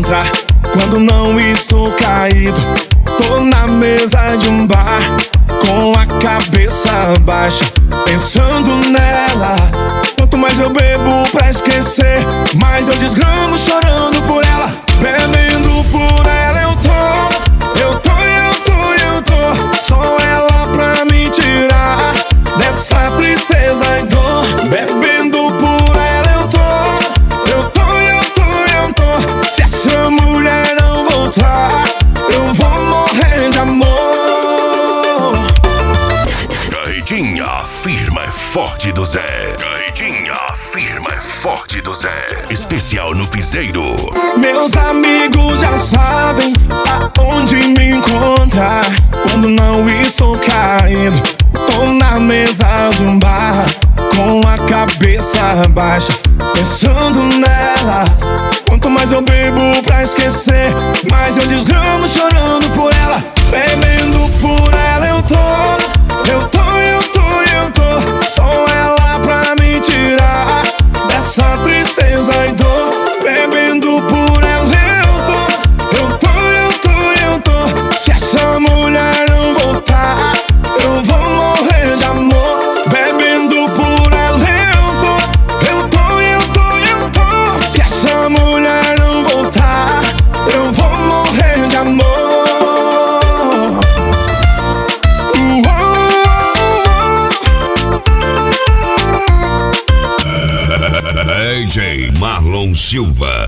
encontrar quando não estou caído. Tô na mesa de um bar com a cabeça baixa, pensando nela. Quanto mais eu bebo pra esquecer, mais eu desgramo chorando por ela. Bebendo por ela eu tô. Só ela pra me tirar dessa tristeza e dor. Bebendo por ela eu tô. Se essa mulher não voltar, eu vou morrer de amor. Carretinha firma e forte do Zé. Carretinha firma e forte do Zé. Especial no Piseiro. Meus amigos já sabem aonde me encontrar quando não estou caído. Tô na mesa de um bar com a cabeça baixa, pensando nela. Quanto mais eu bebo pra esquecer, mais eu desgramo chorando por ela. Bebendo por ela eu tô. Só ela pra me tirar dessa tristeza e dor. Bebendo por ela eu tô. Se essa mulher não voltar, eu vou morrer de amor. Bebendo por ela eu tô. Se essa mulher não voltar, eu vou morrer de amor. DJ Marlon Silva.